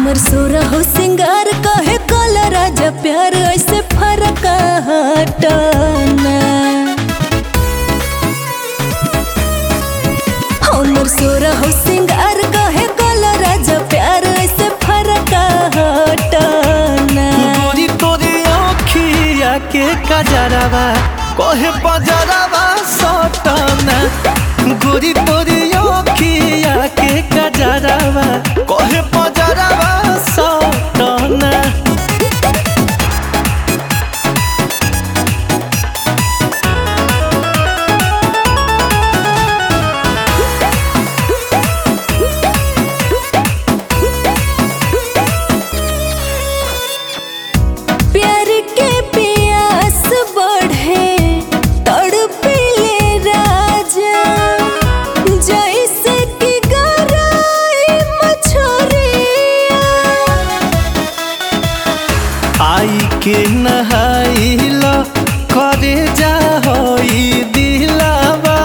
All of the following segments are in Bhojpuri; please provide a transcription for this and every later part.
हमर सोरा हो सिंगार कहे कल राजा प्यार ऐसे फरक हटना। हमर सोरा हो सिंगार कहे कल राजा प्यार ऐसे फरक हटना। गोरी तोरी आँखिया के कजरवा कहे बजरवा सटना। गोरी तोरी आँखिया के कजरवा कहे बजरवा सटना। प्यार के प्यास बढ़े तड़पिले राजा जैसे कि गराई मछरिया। आई के नहाइल करे जा होई दिलावा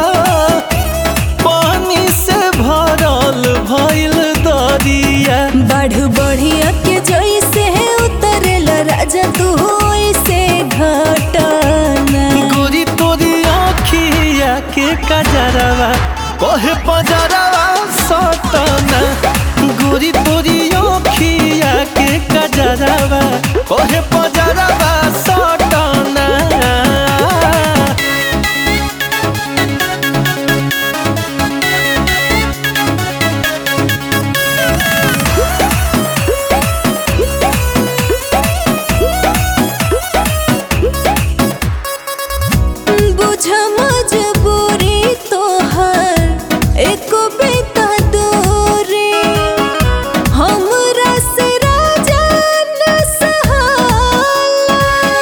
पानी से भरल भइल दरिया। बढ़ बढ़िया के जैसे उतरेला राजा तू ऐसे घटना। गोरी तोरी आँखिया के कजरवा कहे बजरवा सटना। गोरी तोरी आँखिया के कजरवा कहे बजरवा सटना। बुझ मजबूरी तोहर एको बेता दूरी हमरा से राजा न सहाला।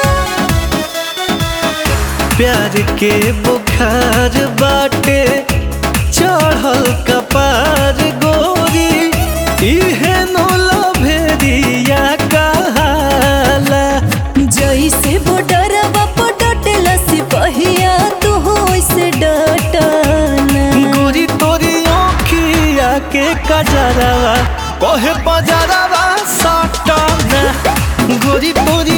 प्यार के बुखार बाटे चढ़ल कपार गोरी इहे नो लभेरिया कहाला। जैसे बॉर्डरवा पर डटेला सिपहिया तू वैसे डटना। गोरी तोरी आँखिया के कजरवा कहे बजरवा सटना। गोरी तोरी